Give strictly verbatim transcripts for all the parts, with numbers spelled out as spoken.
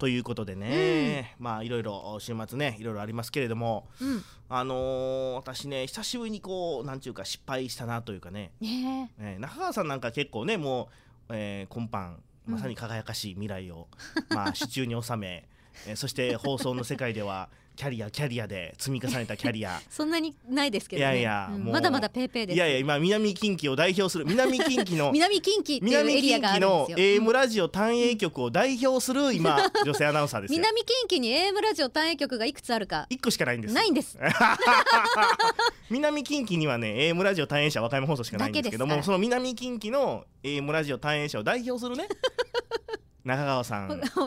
ということでね、うん、まあいろいろ週末ねいろいろありますけれども、うん、あのー、私ね久しぶりにこうなんていうか失敗したなというかね、ねえー、中川さんなんか結構ねもう、えー、今般まさに輝かしい未来を、うん、まあ手中に収め、えー、そして放送の世界ではキャリアキャリアで積み重ねたキャリアそんなにないですけどね。 いやいや、うん、 まだまだペーペーです。 いやいや今南近畿を代表する南近畿の南近畿っていうエリアがあるんですよ。 南近畿の エーエム ラジオ単影局を代表する今女性アナウンサーですよ。 南近畿に エーエム ラジオ単影局がいくつあるかいっこしかないんです。 ないんです南近畿にはね エーエム ラジオ単影社和歌山放送しかないんですけども、その南近畿の エーエム ラジオ単影社を代表するね中川さんですから。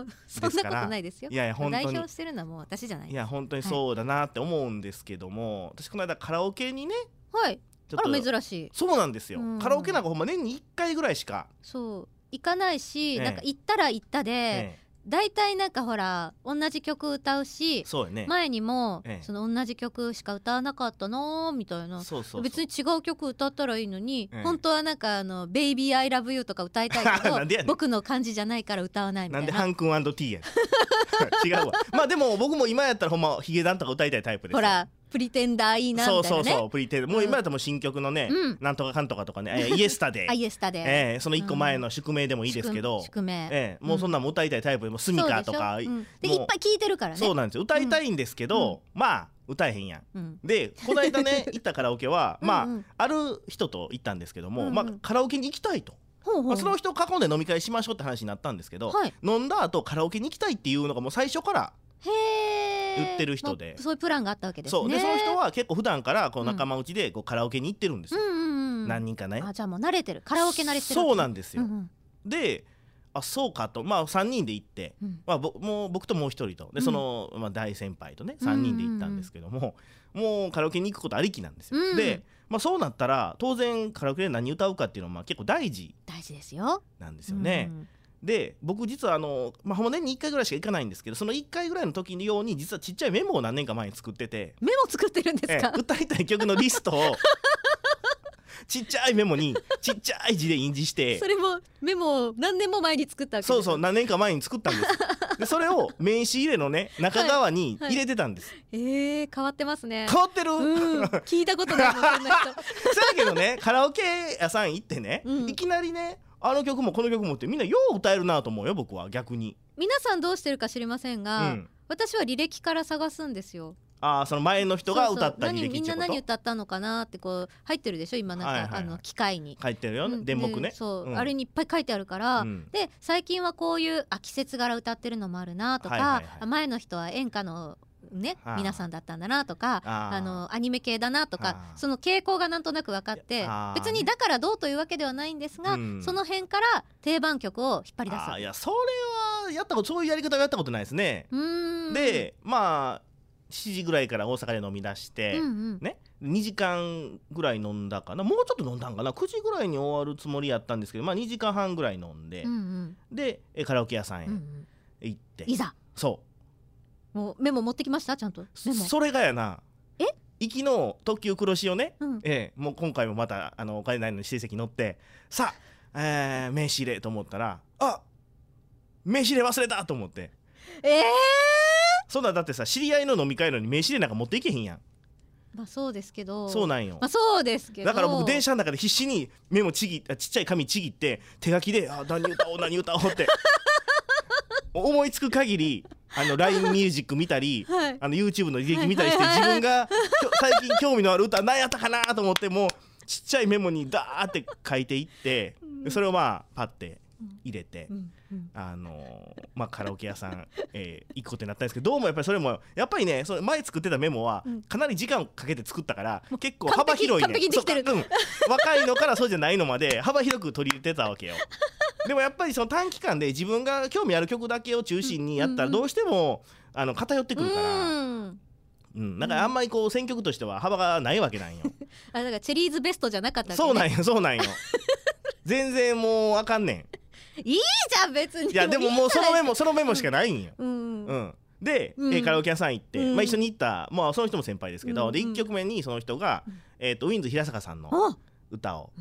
そんなことないですよ。 いやいや本当に代表してるのはもう私じゃないです。 いや本当にそうだなって思うんですけども、はい、私この間カラオケにね、 はいちょっとあら珍しい。 そうなんですよ、うん、カラオケなんかほんま年にいっかいぐらいしかそう行かないし、 ね、 なんか行ったら行ったで、ね、だいたいなんかほら同じ曲歌うし、 そう、ね、 前にも、ええ、その同じ曲しか歌わなかったなみたいな。 そうそうそう、 別に違う曲歌ったらいいのに、ええ、本当はなんかあのベイビーアイラブユーとか歌いたいけど僕の感じじゃないから歌わないみたいな。 なんでハン君&ティーや違うわ。まあでも僕も今やったらほんまヒゲダンとか歌いたいタイプですよ。 ほらプリテンダーいいなみたいなね。 そうそうそうプリテンダー、もう今やったらもう新曲のね、うん、なんとかかんとかとかね、えー、イエスタデーイエスタデー、 えー、そのいっこまえの宿命でもいいですけど、 宿, 宿命、 えー、もうそんなんも歌いたいタイプでもスミカとか、 うん、でいっぱい聴いてるからね。 そうなんですよ、歌いたいんですけど、うん、まあ歌えへんやん、うん、でこの間ね行ったカラオケはまあ、うんうん、ある人と行ったんですけども、うんうん、まあカラオケに行きたいと、ほうほう、まあ、その人を囲んで飲み会しましょうって話になったんですけど、はい、飲んだ後カラオケに行きたいっていうのがもう最初から言ってる人で、 まあ、そういうプランがあったわけですね。 そうでその人は結構普段からこう仲間内でこうカラオケに行ってるんですよ、うんうんうん、何人かね。 あ、じゃあもう慣れてる、カラオケ慣れてる。 そうなんですよ、 うんうん、 であそうかと、まあさんにんで行って、うんまあ、ぼもう僕ともうひとりとでその、まあ、大先輩とねさんにんで行ったんですけども、うんうんうん、もうカラオケに行くことありきなんですよ、うん、で、まあ、そうなったら当然カラオケで何歌うかっていうのはまあ結構大事大事ですよなんですよね、うん、で僕実はあの、まあ、ほんま年にいっかいぐらいしか行かないんですけど、そのいっかいぐらいの時のように実はちっちゃいメモを何年か前に作ってて。 メモ作ってるんですか？ え歌いたい曲のリストをちっちゃいメモにちっちゃい字で印字してそれもメモを何年も前に作ったわけですか？ そうそう何年か前に作ったんですでそれを名刺入れのね中側に入れてたんです、はいはい、 えー、変わってますね。 変わってる、 うん、聞いたことないもんそんな人そうやけどねカラオケ屋さん行ってね、うん、いきなりねあの曲もこの曲もってみんなよう歌えるなと思うよ僕は。逆に皆さんどうしてるか知りませんが、うん、私は履歴から探すんですよ。 あーその前の人が歌った履歴ってこと。そうそう、 みんな何歌ったのかなってこう入ってるでしょ今なんか、はいはいはい、あの機械に書いてるよね、うん、電目ね。 そう、 うん、 あれにいっぱい書いてあるから、うん、で最近はこういうあ季節柄歌ってるのもあるなとか、はいはいはい、前の人は演歌のね、皆さんだったんだなとか あ, あのアニメ系だなとかその傾向がなんとなく分かって別にだからどうというわけではないんですが、うん、その辺から定番曲を引っ張り出す。 あいやそれはやったことそういうやり方はやったことないですね。うーんでまあしちじぐらいから大阪で飲み出して、うんうんね、にじかんぐらい飲んだかな、もうちょっと飲んだんかな、くじぐらいに終わるつもりやったんですけど、まあ、にじかんはんぐらい飲んで、うんうん、でカラオケ屋さんへ行って、 うんうん、いざそうもうメモ持ってきましたちゃんとメモ。 それがやなえ行きの特急黒潮ね、うんええ、もう今回もまたあのお金ないのに指定席乗ってさあ、えー、名刺入れと思ったらあ名刺入れ忘れたと思ってえーそんなだってさ知り合いの飲み会のに名刺入れなんか持っていけへんやん。 まあそうですけどそうなんよ、 まあ、そうですけどだから僕電車の中で必死にメモちぎちっちゃい紙ちぎって手書きであ何歌おう何歌おうって思いつく限りあの ライン ミュージック見たり、はい、あの YouTube の履歴見たりして、自分が最近興味のある歌何やったかなと思ってもうちっちゃいメモにダーって書いていってそれをまあパッて入れて、うんうん、あのー、まあカラオケ屋さん、えー、行くことになったんですけど、どうもやっぱりそれもやっぱりねその前作ってたメモはかなり時間かけて作ったから、うん、結構幅広いね、 完璧にできてる、 うん、若いのからそうじゃないのまで幅広く取り入れてたわけよでもやっぱりその短期間で自分が興味ある曲だけを中心にやったらどうしてもあの偏ってくるから、うんうん、なんかあんまりこう選曲としては幅がないわけなんよあだからチェリーズベストじゃなかったわけ、ね、 そうなんよそうなんよ全然もうあかんねんいいじゃん別に。 いやでももうそのメモそのメモしかないんよ、 うんうん、 で、うん、カラオケ屋さん行って、うんまあ、一緒に行った、まあ、その人も先輩ですけど、うんうん、でいっきょくめにその人が、えー、とウィンズ平坂さんの歌を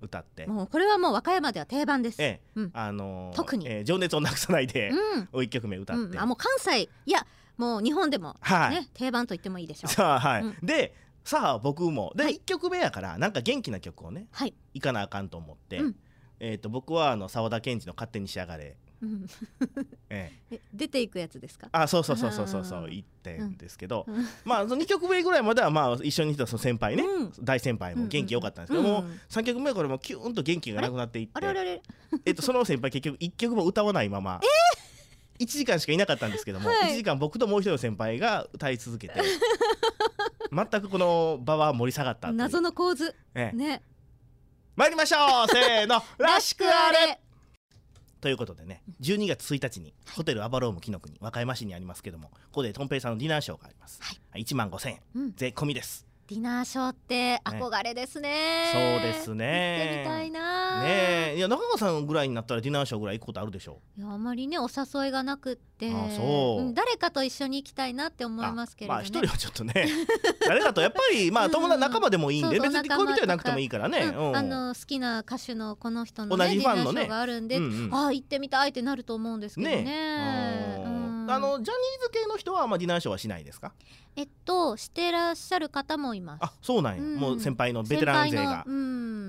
歌って、 もうこれはもう和歌山では定番です。 ええ、うん、あのー、 特に、 えー、情熱をなくさないで、うん、いっきょくめ歌って、 うん、あもう関西いやもう日本でも、ね、はい、定番と言ってもいいでしょう。 さあ、はい、うん、でさあ僕もで、はい、いっきょくめやからなんか元気な曲をね、 はい、 いかなあかんと思って、うん、えー、と僕はあの沢田研二の勝手に仕上がれ、うんええ、出ていくやつですか。 あ、そうそうそうそうそうそう言ってんですけど、うん、まあそのにきょくめぐらいまではまあ一緒にいたその先輩ね、うん、大先輩も元気良かったんですけども、うんうん、さんきょくめはこれもキューンと元気がなくなっていって、 あれあれあれえっとその先輩結局いっきょくも歌わないまま、えー、いちじかんしかいなかったんですけども、はい、いちじかん僕ともう一人の先輩が歌い続けて全くこの場は盛り下がった謎の構図、 ええ、 ね、 参りましょうせーのらしくあれということでね、じゅうにがつついたちにホテルアバローム紀ノ国和歌山市にありますけども、ここでとんぺいさんのディナーショーがあります、はい、いちまんごせんえん、うん、税込みです。 ディナーショーって憧れですね。 ね、そうですね。 行ってみたいな。 ねえ、いや中川さんぐらいになったらディナーショーぐらい行くことあるでしょう。 いやあまりねお誘いがなくって、 ああそう、 うん、誰かと一緒に行きたいなって思いますけれどね。 まあ一人はちょっとね誰かとやっぱりまあ友達仲間でもいいんで、別に恋人じゃなくてもいいからね、 うんうん、あの好きな歌手のこの人の、ね、同じファンのねディナーショーがあるんで、うんうん、ああ行ってみたいってなると思うんですけどね。 ね、うん、あのジャニーズ系の人はまあディナーショーはしないですか。 えっとしてらっしゃる方もいます。 あ、そうなんや、うん、もう先輩のベテラン勢が、うん、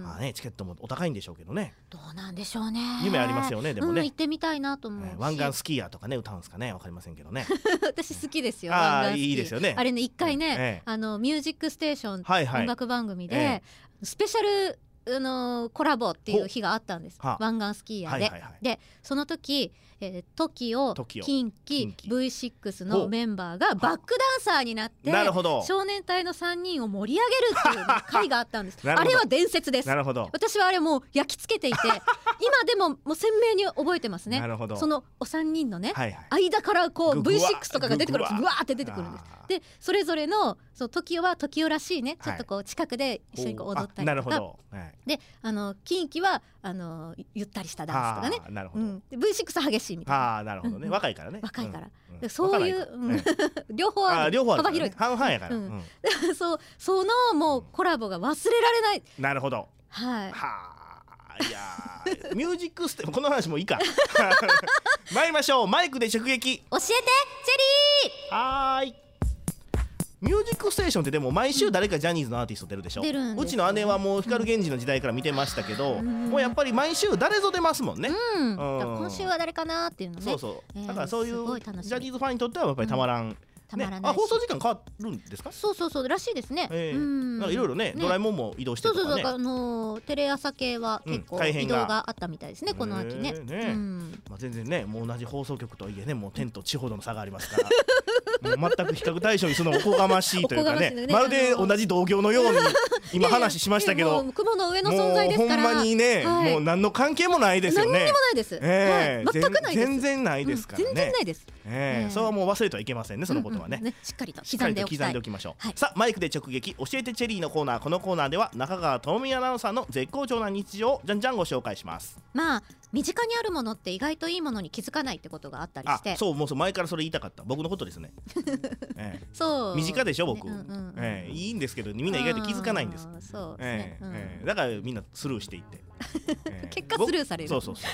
あ、ね、チケットもお高いんでしょうけどね。 どうなんでしょうね。 夢ありますよね。でもね、 うん、行ってみたいなと思うし、 えー、湾岸スキーヤーとかね歌うんですかね、わかりませんけどね私好きですよ。 あーいいですよね。 あれね一回ね、えー、あのミュージックステーション、はいはい、音楽番組で、えー、スペシャルあのー、コラボっていう日があったんです。湾岸スキーヤーで、はいはいはい、でその時、えー、トキオ、キンキ、ブイシックス のメンバーがバックダンサーになってなるほど少年隊のさんにんを盛り上げるっていう会があったんですあれは伝説です。 なるほど。 私はあれもう焼き付けていて今でももう鮮明に覚えてますね。なるほど。そのおさんにんのね、はいはい、間からこう ブイシックス とかが出てくるんです。ぐわーって出てくるんです。でそれぞれのそう トキオ は トキオ らしいね、ちょっとこう近くで一緒にこう踊ったりとか、なるほど、はい、であのキンキはあのゆったりしたダンスとかね。なるほど、うん、で ブイシックス は激しいみたいな。 あ、なるほどね、うん、若いからね。 若いから、うん、でそういう、うん、両方ある、両方ある、ね、幅広い、 半々やから、うんうん、そうそのもうコラボが忘れられない。 なるほど、 はい、 はあ、いやミュージックステこの話もいいか参りましょう。マイクで直撃教えてチェリー。はーい。ミュージックステーションってでも毎週誰かジャニーズのアーティスト出るでしょ。 出るんですよ。 うちの姉はもう光源氏の時代から見てましたけど、うん、もうやっぱり毎週誰ぞ出ますもんね、 うん、うん、今週は誰かなっていうのね。 そうそう、だからそういうジャニーズファンにとってはやっぱりたまらん、うん、ね、あ、放送時間変わるんですか。 そうそうそうらしいですね。 えー、うん、なんかいろいろね、ドラえもんも移動してとかね。 そうそうそう、あのー、テレ朝系は結構移動があったみたいですね、うん、この秋ね。ね、うん、 まあ、全然ねもう同じ放送局とはいえねもう天と地ほどの差がありますからもう全く比較対象にするのもおこがましいというか ね, ねまるで同じ同業のように今話しましたけど、 もう雲の上の存在ですから、 もうほんまにね、はい、もう何の関係もないですよね。 何にもないです、 えーはい、全くないです。 全然ないですからね、うん、 全然ないです、 えーえー、それはもう忘れてはいけませんね、そのことはね、うんうんね、 しっかりと刻んでおきたい。 刻んでおきましょう、はい、さあマイクで直撃教えてチェリーのコーナー。このコーナーでは中川智美アナウンサーの絶好調な日常をじゃんじゃんご紹介します。 まあ身近にあるものって意外といいものに気づかないってことがあったりして。 あ、そうもうそう前からそれ言いたかった。僕のことですね、えー、そう身近でしょ僕、ね、うんうんうん、えー、いいんですけどみんな意外と気づかないんです。 そうですね、 えーうんえー、だからみんなスルーしていって、 えー、結果スルーされる。 そうそう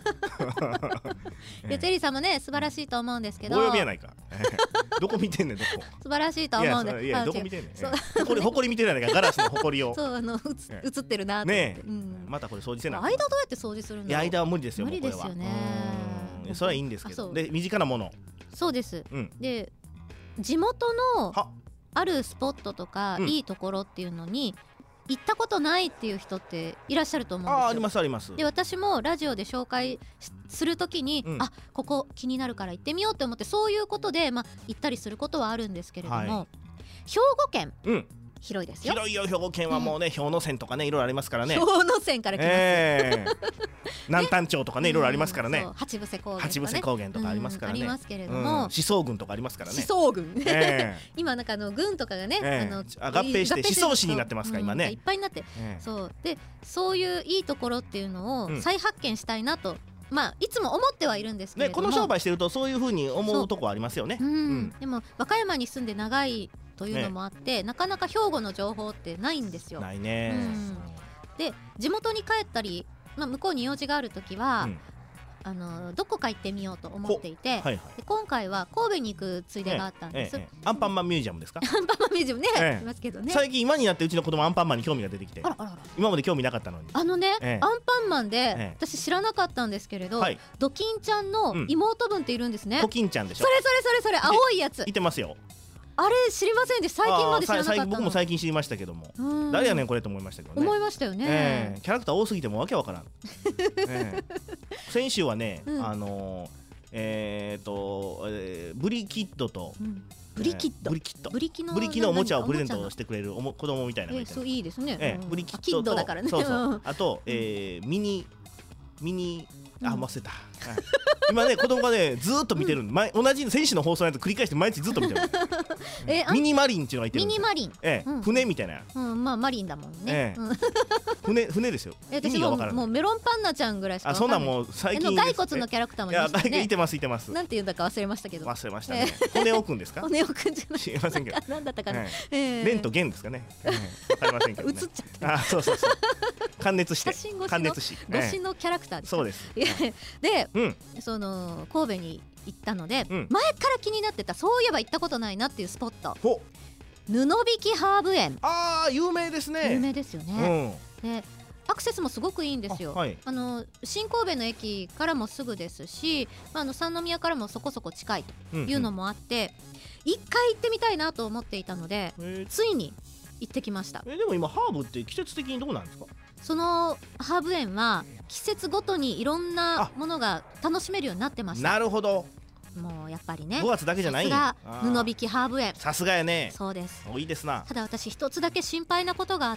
そうでチェリーさんもね素晴らしいと思うんですけど、 お呼びやないかどこ見てんねんどこ素晴らしいと思うんで。 いやどこ見てんねん、えー、ほこりほこり見てないからガラスのほこりをそうあの映ってるなと思って、ね、うん、 またこれ掃除せな。 間どうやって掃除するんだろう。 いや間は無理ですよ。 無理ですよね。 それはいいんですけど、で身近なもの。 そうです、うん、で地元のあるスポットとか、うん、いいところっていうのに行ったことないっていう人っていらっしゃると思うんですよ。 あ、ありますあります。 で私もラジオで紹介するときに、うん、あここ気になるから行ってみようと思ってそういうことで、まあ、行ったりすることはあるんですけれども、はい、兵庫県、うん、広いですよ。 広いよ兵庫県はもうね、うん、氷ノ山とかねいろいろありますからね。 氷ノ山から来ます、えー、 南丹町とかねいろいろありますからね。 八伏高原とかね、 八伏高原とかありますからね、 うん、ありますけれども、 思想群とかありますからね。 思想群、えー、今なんかあの群とかがね、えー、あの合併して思想市になってますか、うん、今ねいっぱいになって、えー、そうでそういういいところっていうのを再発見したいなと、うん、まあいつも思ってはいるんですけれども、 ね、この商売してるとそういう風に思うとこありますよね。 う、うんうん、でも和歌山に住んで長いというのもあって、ね、なかなか兵庫の情報ってないんですよ。 ないね、 うん、 で地元に帰ったり、まあ、向こうに用事がある時は、うん、あのどこか行ってみようと思っていて、はいはい、で今回は神戸に行くついでがあったんです、ええええ、 アンパンマンミュージアムですか？ アンパンマンミュージアムね、ええ、いますけどね。 最近今になってうちの子供アンパンマンに興味が出てきて、あらあらあら、今まで興味なかったのに。 あのね、ええ、アンパンマンで、ええ、私知らなかったんですけれど、はい、ドキンちゃんの妹分っているんですね、うん、 コキンちゃんでしょ。 それそれそれそれ、青いやついてますよ。 あれ知りませんでした。最近まで知らなかったの。 僕も最近知りましたけども、誰やねんこれと思いましたけどね。 思いましたよね、 えー、キャラクター多すぎてもわけわからん、えー、先週はね、うん、あのー、えーと、えー、ブリキッドと、うん、ブリキッド、ブリキッド、ブリキのブリキのおもちゃをプレゼントしてくれるおも子供みたいなのがいて、 えー、そういいですね、 えー、ブリキッドとキッドだからね。 そうそうあと、えー、ミニミニあ忘れた、はい、今ね子供がねずーっと見てる、うん、前同じ選手の放送のやつ繰り返して毎日ずっと見てるえミニマリンっていうのがいてるんですよ。ミニマリン、ええ、うん、船みたいな、 うん、まあマリンだもんね、ええ、 船船ですよ。 意味がわからない。もうメロンパンナちゃんぐらいしかわかんない。 あ、そんなもう最近骸骨のキャラクターもいますね。 いやいてますいてます。 なんて言うんだか忘れましたけど。 忘れましたね。骨尾くんですか？ 骨尾くんじゃない。 知りませんけど。 なんだったかな。 レンとゲンですかね。わかりませんけど。 映っちゃった。 あ、そうそうそう。関熱して。 写真越しの関熱し。 越しのキャラクターです。 そうです。 で、その神戸に行ったので、前から気になってた、そういえば行ったことないなっていうスポット。布引ハーブ園。 ああ、有名ですね。 有名ですよね。で、アクセスもすごくいいんですよ。あ、はい、あの新神戸の駅からもすぐですし、まあ、あの三宮からもそこそこ近いというのもあって、一、うんうん、回行ってみたいなと思っていたので、ついに行ってきました。 えでも今ハーブって季節的にどうなんですか？ そのハーブ園は季節ごとにいろんなものが楽しめるようになってました。 なるほど。 もうやっぱりね、 ごがつだけじゃないんや。布引ハーブ園、 さすがやね。 そうです。 お、いいですな。 ただ私一つだけ心配なことがあって、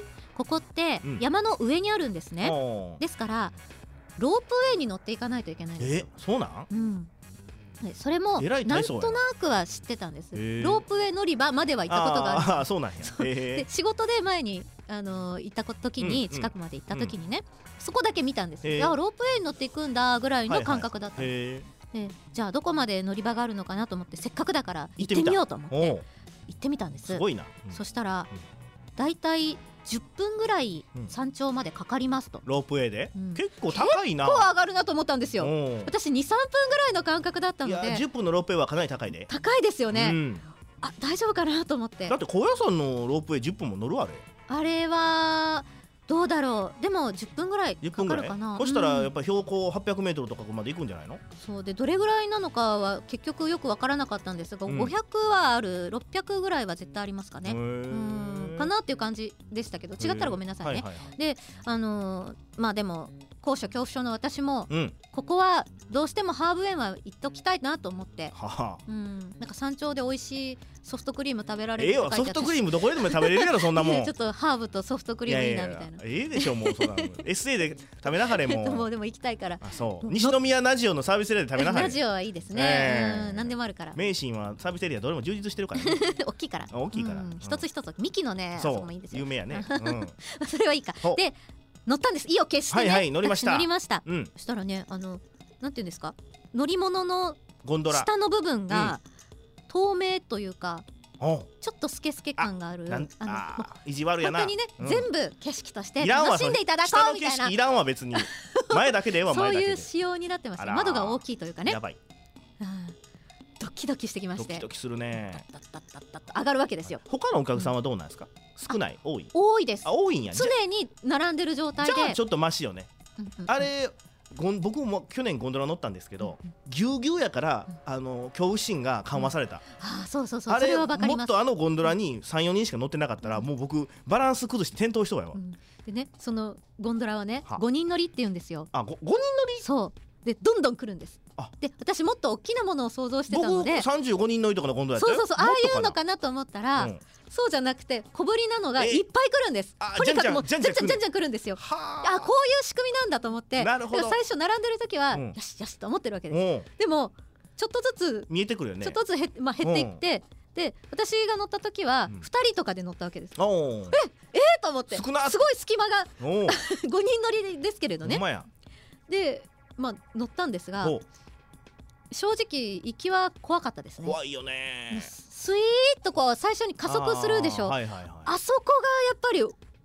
ここって山の上にあるんですね、うん、ですからロープウェイに乗っていかないといけないんですよ。 え、そうなん？うん、 それもなんとなくは知ってたんです。ロープウェイ乗り場までは行ったことがある。 ああ、そうなんや。 で仕事で前にあの行った時に、うん、近くまで行った時にね、うん、そこだけ見たんですよ。いやロープウェイに乗っていくんだぐらいの感覚だった、はいはい、でじゃあどこまで乗り場があるのかなと思って、せっかくだから行ってみようと思って行ってみたんです。 すごいな、 うん、そしたら、うん、だいたいじゅっぷんぐらい山頂までかかりますと、 うん、ロープウェイで、うん、結構高いな。 結構上がるなと思ったんですよ。私 にさんぷんぐらいの感覚だったので。 いやじゅっぷんのロープウェイはかなり高いで。 高いですよね、うん、あ、大丈夫かなと思って。 だって高野山のロープウェイじゅっぷんも乗るあれ。 あれはどうだろう。でもじゅっぷんぐらいかかるかな。 そしたらやっぱ標高はっぴゃくメートルとかまで行くんじゃないの？ そうで、どれぐらいなのかは結局よく分からなかったんですが、うん、ごひゃくはある、ろっぴゃくぐらいは絶対ありますかね。うんかなっていう感じでしたけど、違ったらごめんなさいね。はいはいはい、で、あのー、まあでも高所恐怖症の私も、うん、ここはどうしてもハーブ園は行っときたいなと思って、はは、うん、なんか山頂で美味しいソフトクリーム食べられるって書いてあって、 ええわ、ソフトクリームどこでも食べれるやろそんなもん。 ちょっとハーブとソフトクリームいいなみたいな。 いやいやいや、ええでしょもうそんなエスエー で食べなはれもう。 もうでも行きたいから。 あ、そう。西宮ナジオのサービスエリアで食べなはれ。 ナジオはいいですね、えー、うん、何でもあるから。 名神はサービスエリアどれも充実してるから、ね、 大きいから。 大きいから、うん、 一つ一つミキのね、 そうあそこもいいんですよ。 有名やね、うん、 それはいいか。で乗ったんです。意を決してね、 はいはい、乗りました。 乗りました、 うん、 そしたらね、あのなんていうんですか、乗り物のゴンドラ下の部分が透明というか、うん、ちょっとスケスケ感がある、ああのあ意地悪やな。 本当にね、うん、全部景色として楽しんでいただこうみたいな。 下の景色いらんわ別に。前だけでええわ前だけで。 そういう仕様になってました。窓が大きいというかね。 やばい。 ドキドキしてきまして。 ドキドキするね。 上がるわけですよ。 他のお客さんはどうなんですか？少ない？多い？ 多いです。 あ、多いんや。 常に並んでる状態で。 じゃあちょっとマシよね。あれ僕も去年ゴンドラ乗ったんですけど、ぎゅうぎゅうやからあの恐怖心が緩和された。 あ、そうそうそう。 あれもっとあのゴンドラにさん、よにんしか乗ってなかったらもう僕バランス崩して転倒しそうやわ。 でね、そのゴンドラはねごにん乗りって言うんですよ。 あ、ごにん乗り？ そうで、どんどん来るんです。で私もっと大きなものを想像してたので、 僕さんじゅうごにん乗りとかのゴンドラやったよ。 そうそうそう、ああいうのかなと思ったら、うん、そうじゃなくて小ぶりなのがいっぱい来るんです。とにかくもうじゃんじゃんじゃんじゃん来るんですよ。あ、こういう仕組みなんだと思って、最初並んでる時は、うん、よしよしと思ってるわけです。でもちょっとずつ見えてくるよね。 ちょっとずつへ、まあ、減っていって、うん、で私が乗った時はふたりとかで乗ったわけです。うん、ええー、と思ってすごい隙間がごにん乗りですけれどね。で、まあ、乗ったんですが、正直行きは怖かったですね。 怖いよね。 スイーッとこう最初に加速するでしょ。あ、はいはいはい、あそこがやっぱり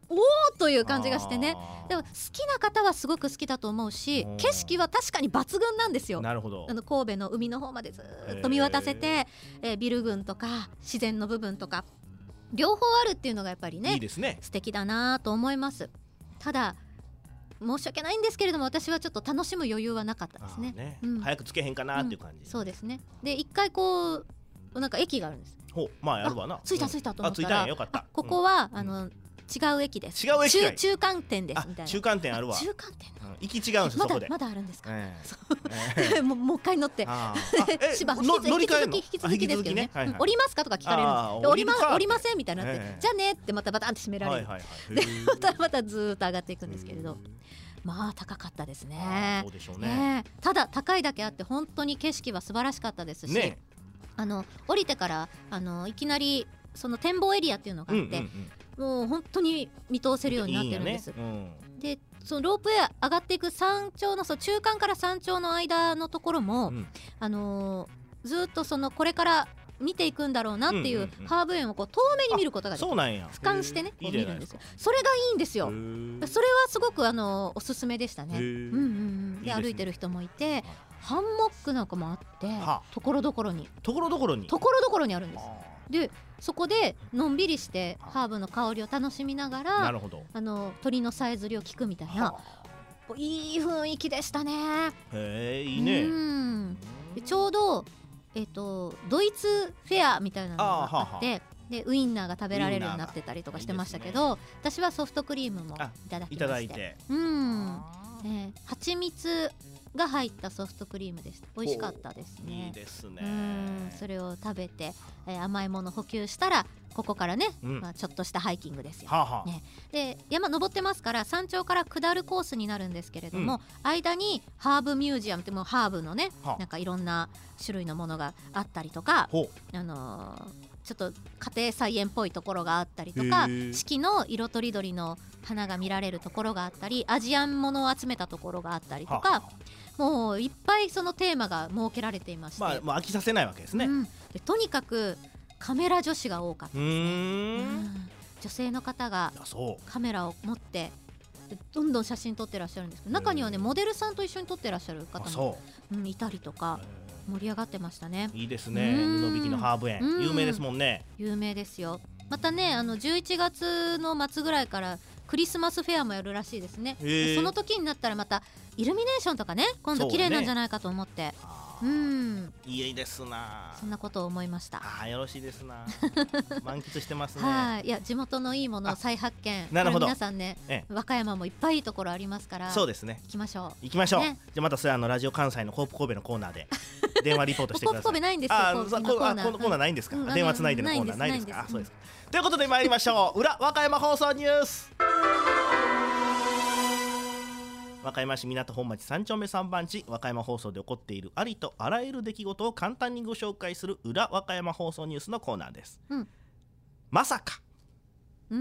おーという感じがしてね。でも好きな方はすごく好きだと思うし、景色は確かに抜群なんですよ。 なるほど。 あの神戸の海の方までずっと見渡せて、えー、ビル群とか自然の部分とか両方あるっていうのがやっぱりね、 いいですね、 素敵だなと思います。ただ申し訳ないんですけれども、私はちょっと楽しむ余裕はなかったですね。 ね、 うん、 早くつけへんかなっていう感じ、 うん、そうですね。で一回こうなんか駅があるんです。 ほう、まあやるわな。 着いた着いたと思ったら、 あ、着いたんや、よかった。 ここは、 うん、 あの違う駅です。 違う駅かい。 中間店ですみたいな。 中間店あるわ。 中間店。 行き違うんですよ、そこで。 まだあるんですか。 ええもうもう一回乗って。しば乗り換えの引き続きですけどね。降りますかとか聞かれるんです。降りま降りませんみたいになって、じゃあねってまたバタンって閉められる。でまたまたずっと上がっていくんですけれど。まあ高かったですね。 そうでしょうね。 ただ高いだけあって本当に景色は素晴らしかったですし、あの降りてからあのいきなりその展望エリアっていうのがあって、もう本当に見通せるようになってるんです。でそのロープウェイ上がっていく山頂のその中間から山頂の間のところも、あのずっとそのこれから見ていくんだろうなっていうハーブ園をこう遠目に見ることができる。俯瞰してねこう見るんですよ。それがいいんですよ。それはすごくあのおすすめでしたね。うんうんうん。で歩いてる人もいて、ハンモックなんかもあってところどころにところどころにところどころにあるんです。でそこでのんびりしてハーブの香りを楽しみながら、 なるほど、 あの鳥のさえずりを聞くみたいな、いい雰囲気でしたね。 へえ、いいね。 うんでちょうどえっと、ドイツフェアみたいなのがあって、でウインナーが食べられるようになってたりとかしてましたけど、私はソフトクリームもいただきまして、いただいて、うん、えー、蜂蜜が入ったソフトクリームでした。美味しかったですね。 いいですね。 うん、それを食べて、えー、甘いもの補給したらここからね、うん、まあ、ちょっとしたハイキングですよ、はあはあ、ね、で山登ってますから山頂から下るコースになるんですけれども、うん、間にハーブミュージアムってもうハーブのね、はあ、なんかいろんな種類のものがあったりとか、あのー、ちょっと家庭菜園っぽいところがあったりとか、四季の色とりどりの花が見られるところがあったり、アジアンものを集めたところがあったりとか、はあはあ、もういっぱいそのテーマが設けられていまして、 まあ、まあ飽きさせないわけですね、うん、 でとにかくカメラ女子が多かったですね。うーん、うん、女性の方がカメラを持ってどんどん写真撮ってらっしゃるんですけど、中にはねモデルさんと一緒に撮ってらっしゃる方も、うん、いたりとか盛り上がってましたね。 いいですね。布引きのハーブ園有名ですもんね。 有名ですよ。またね、あのじゅういちがつの末ぐらいからクリスマスフェアもやるらしいですね。その時になったらまたイルミネーションとかね、今度綺麗なんじゃないかと思って、う、ね、うん、 いいですな。 そんなことを思いました。 あ、よろしいですな。満喫してますね。 はい、いや地元のいいものを再発見。なるほど。皆さんね、ええ、和歌山もいっぱいいいところありますから。 そうですね。 行きましょう。 行きましょう。ね、じゃあまたそれあのラジオ関西のコープ神戸のコーナーで電話リポートしてください。 コープ神戸ないんですよ。あ、 このコーナーないんですか。うん、電話つないでのコーナーないですか。あ、そうですか。ということで参りましょう。裏和歌山放送ニュース。和歌山市港本町三丁目三番地、和歌山放送で起こっているありとあらゆる出来事を簡単にご紹介する裏和歌山放送ニュースのコーナーです、うん、まさか、 うん、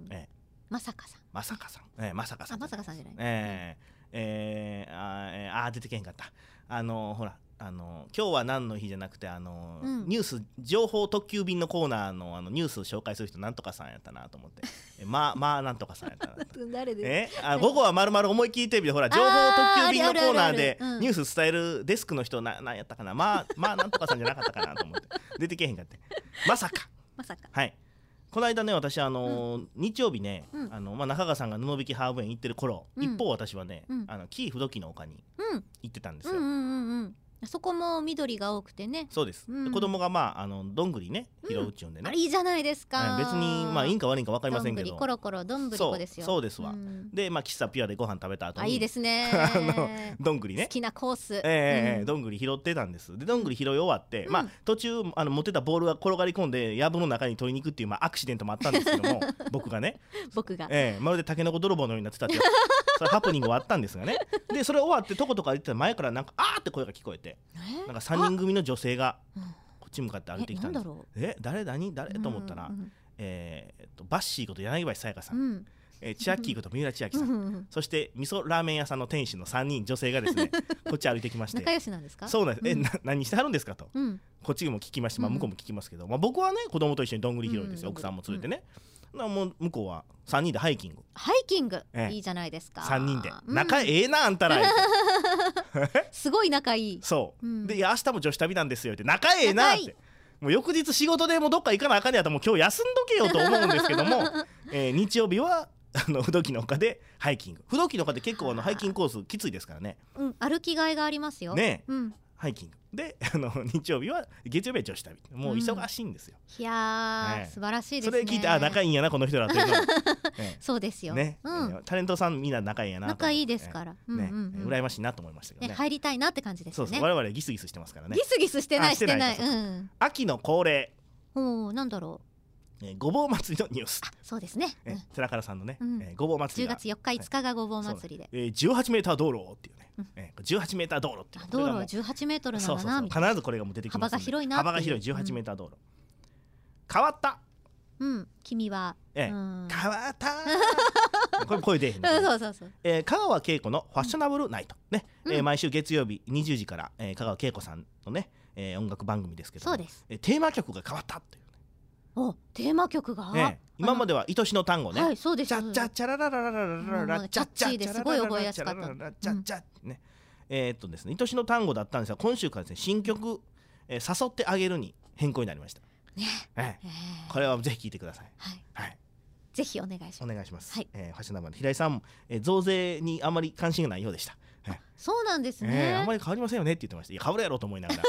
ええ、まさかさんまさかさん、ええ、まさかさんまさかさんじゃない、 えーえー、あー、えー、あー出てけへんかった。あのー、ほらあの今日は何の日じゃなくて、あの、うん、ニュース情報特急便のコーナー の, あのニュースを紹介する人なんとかさんやったなと思ってえまあまあなんとかさんやったなと誰でえあ午後はまるまる思い切りテレビでほら情報特急便のコーナーでニュース伝えるデスクの人な何やったかな、まあまあなんとかさんじゃなかったかなと思って出てけへんかってまさかまさか、 はい、この間ね私あのーうん、日曜日ね、うん、あのまあ、中川さんが布引きハーブ園行ってる頃、うん、一方私はね、うん、あの紀伊不動機の丘に行ってたんですよ、うんうんうんうん、 そこも緑が多くてね。 そうです、うん、子供がまああのどんぐりね拾うっちゅうんでね、 うん、いいじゃないですか。 別にまあいいんか悪いんか分かりませんけど、 どんぐりコロコロどんぶりこですよ。 そう、そうですわ、うん、でまあ喫茶ピュアでご飯食べた後にあいいですねあのどんぐりね好きなコース、 えーうん、どんぐり拾ってたんです。でどんぐり拾い終わって、うん、まあ途中あの持ってたボールが転がり込んで藪の中に取りに行くっていう、まあ、アクシデントもあったんですけども僕がね僕が、 えー、まるでタケノコ泥棒のようになってたってそれハプニングはあったんですがね。でそれ終わってとことか歩いてたら前からなんかあーって声が聞こえて、なんかさんにん組の女性がこっち向かって歩いてきたんです。ええ誰何誰と思ったら、うんうん、えー、とバッシーこと柳林さやかさん、うん、えー、千秋こと三浦千秋さん、うん、そして味噌ラーメン屋さんの店主のさんにん女性がですねこっち歩いてきまして仲良しなんですか。 そうなんです、 うん、 えな何してはるんですかと、うん、こっちも聞きまして、まあ、向こうも聞きますけど、まあ、僕はね子供と一緒にどんぐり拾いですよ、うん、奥さんも連れてね、 もう向こうはさんにんでハイキングハイキング、 ええ、 いいじゃないですか。 さんにんで、 うん、 仲ええなあんたらすごい仲いい。 そう、 うん、 でいや明日も女子旅なんですよって仲ええなってもう翌日仕事でもどっか行かなあかんねやったらもう今日休んどけよと思うんですけども、えー、日曜日はあの不動機の丘でハイキング。不動機の丘で結構あのハイキングコースきついですからね。 うん、歩きがいがありますよね、 うん、 ハイキングであの日曜日は月曜日は女子旅。もう忙しいんですよ、 うん、いやー、ね、素晴らしいですね。 それ聞いてあ仲いいんやなこの人らっていうの、 ええ、そうですよ、 ね、 うん、 タレントさんみんな仲いいんやなと仲いいですから、 ね、 うんうんうん、 羨ましいなと思いましたけどね、 ね、入りたいなって感じですね。 そうそう、我々ギスギスしてますからね。 ギスギスしてないしてない、 うん、秋の恒例、 おー、なんだろう、えー、ごぼう祭りのニュース。 あ、そうですね、 えー、寺からさんのね、 うん、 えー、ごぼう祭りじゅうがつよっかいつかがごぼう祭りで、 えー、じゅうはちメーター道路っていうね、うん、えー、じゅうはちメーター道路っていう道路はじゅうはちメートルなんだな。 そうそうそう、必ずこれがもう出てきますんで、 幅が広いな、 幅が広いじゅうはちメーター道路、うん、変わった、 うん、君は、 ええ、 うん、 変わったこれ声出へんねそうそうそう、 えー、香川恵子のファッショナブルナイト、ね、うん、えー、毎週月曜日にじゅうじから、えー、香川恵子さんのね、えー、音楽番組ですけども、 そうです、 えー、テーマ曲が変わったっていう、ね、 お、テーマ曲が、 ね、今までは愛しの単語ね、 はい、そうです、 チャッチャッチャララララララララチャッチャッチャラララララチャララララチャッチャッね、えー、っとですね、愛しの単語だったんですが今週からですね新曲、えー、誘ってあげるに変更になりましたね、えー、これはぜひ聴いてください。はい、はい、ぜひお願いします。お願いします。はい、えー、ファッショナブル平井さんも、えー、増税にあまり関心がないようでした。はい、そうなんですね、えー、あまり変わりませんよねって言ってました。いや変わるやろうと思いながら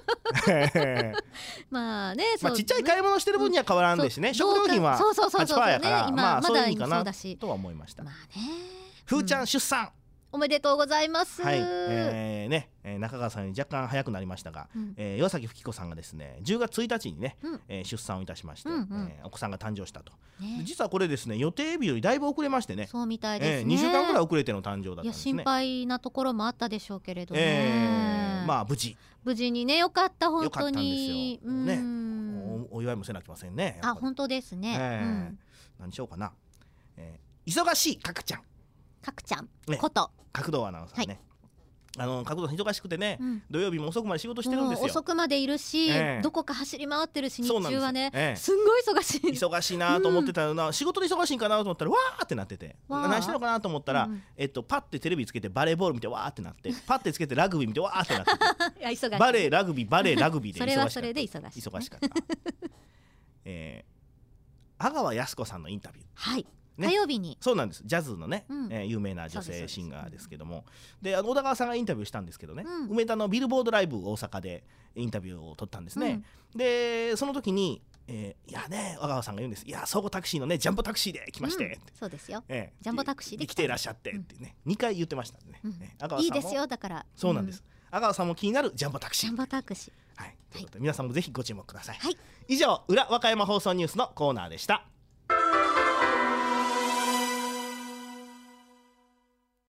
まあね、まあちっちゃい買い物してる分には変わらんですしね、うん、食料品は はちパーセント やから、まあそういういいかなとは思いました。まあね、ふーちゃん出産、おめでとうございます。はい、えーね、えー、中川さんに若干早くなりましたが、うん、えー、岩崎吹子さんがですねじゅうがつついたちにね、うん、えー、出産をいたしまして、うんうん、えー、お子さんが誕生したと、ね、実はこれですね予定日よりだいぶ遅れましてね、そうみたいですね、えー、にしゅうかんぐらい遅れての誕生だったんですね。いや心配なところもあったでしょうけれどね、えー、まあ無事無事にね、よかった、本当によかったんですよ、ね、お, お祝いもせなきゃいけませんね。あ、本当ですね、えーうん、何しようかな、えー、忙しいかくちゃんかくちゃんこと角堂アナウンサーね、はい、あの角堂さん忙しくてね、うん、土曜日も遅くまで仕事してるんですよ。遅くまでいるし、えー、どこか走り回ってるし、日中はね、す, えー、すんごい忙しい忙しいなと思ってたよな、うん、仕事で忙しいんかなと思ったらわーってなってて、何してるのかなと思ったら、うん、えっと、パッてテレビつけてバレーボール見てわーってなってパッてつけてラグビー見てわーってなってていや忙しい、バレーラグビーバレーラグビーで忙しかったそれはそれで忙しい、ね、忙しかったえー、阿川靖子さんのインタビュー、はいね、火曜日にそうなんです、ジャズのね、うん、えー、有名な女性シンガーですけども、であの小田川さんがインタビューしたんですけどね、うん、梅田のビルボードライブ大阪でインタビューを取ったんですね、うん、でその時に、えー、いやね小川さんが言うんです、いや総合タクシーのねジャンボタクシーで来まして、うん、そうですよ、えー、ジャンボタクシーで来ていらっしゃってってね、うん、にかい言ってましたね、うん、えー、阿川さんもいいですよ、だからそうなんです、阿川さんも気になるジャンボタクシー、ジャンボタクシー、はい、ということで皆さんもぜひご注目ください、はい、以上裏和歌山放送ニュースのコーナーでした。